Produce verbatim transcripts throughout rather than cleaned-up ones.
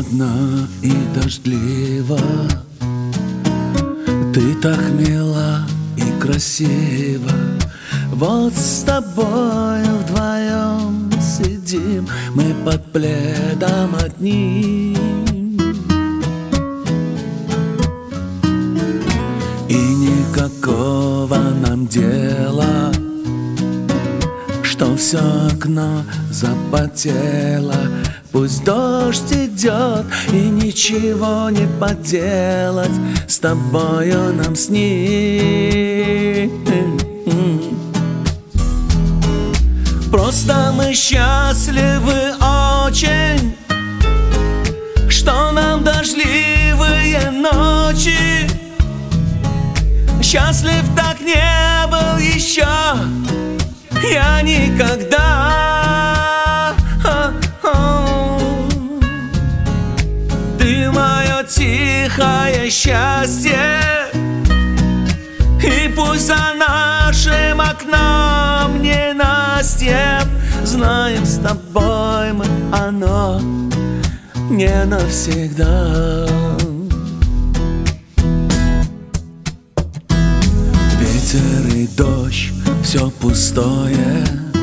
холодно и дождливо, ты так мила и красива. Вот с тобой вдвоем сидим мы под пледом одним, и никакого нам дела, что все окно запотело. Пусть дождь идет, и ничего не поделать, с тобою нам с ним. Просто мы счастливы очень, что нам дождливые ночи. Счастлив так не был еще я никогда. Ты мое тихое счастье, и пусть за нашим окном ненастье, знаем, с тобой мы оно не навсегда. Ветер и дождь, все пустое,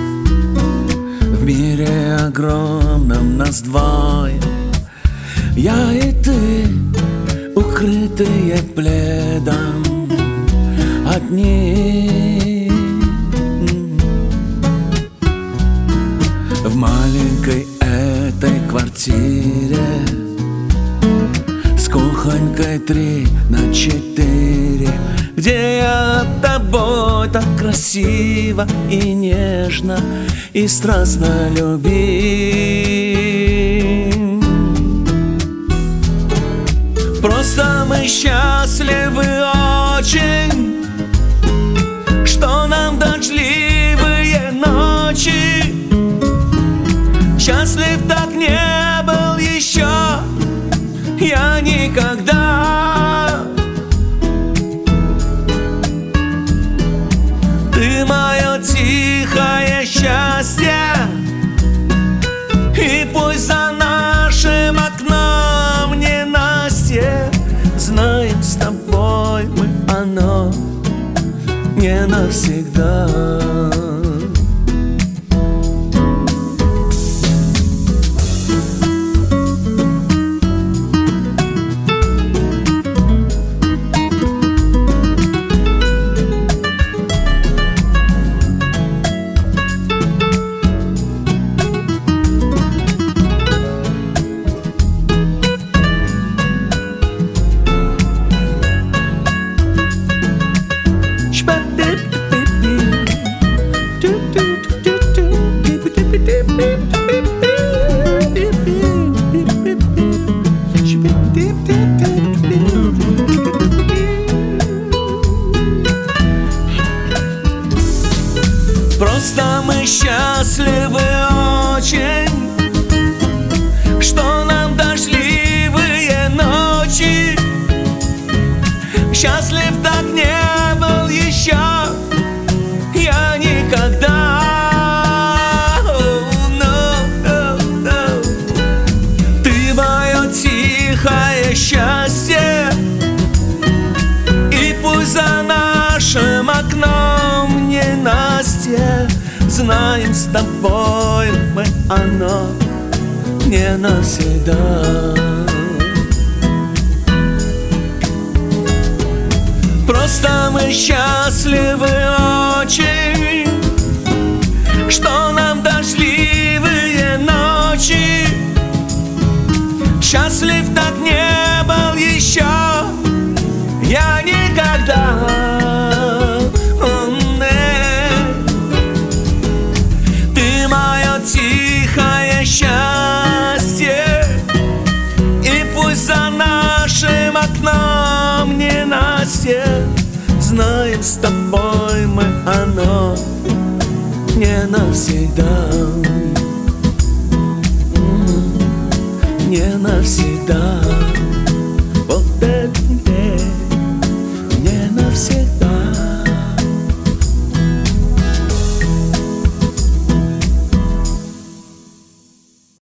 в мире огромном нас двое. Я и ты, укрытые пледом, одни. В маленькой этой квартире, с кухонькой три на четыре, где я тобой так красиво и нежно и страстно любим. Просто мы счастливы очень, что нам дождливые ночи. Счастлив так не был еще я никогда. Ты мое тихое счастье, и пусть за нашим окном ненастье, знаем, с тобой мы оно не навсегда. Просто мы счастливы очень, что нам дождливые ночи. Счастлив так не был еще я никогда. Oh, no, no, no. Ты мое тихое счастье, и пусть за нашим окном ненастье, знаем, с тобой мы оно не навсегда. Просто мы счастливы очень, что нам дождливые ночи. Счастлив так не был еще я никогда. Тихое счастье, и пусть за нашим окном ненастье, знаем, с тобой мы оно не навсегда. Не навсегда. Вот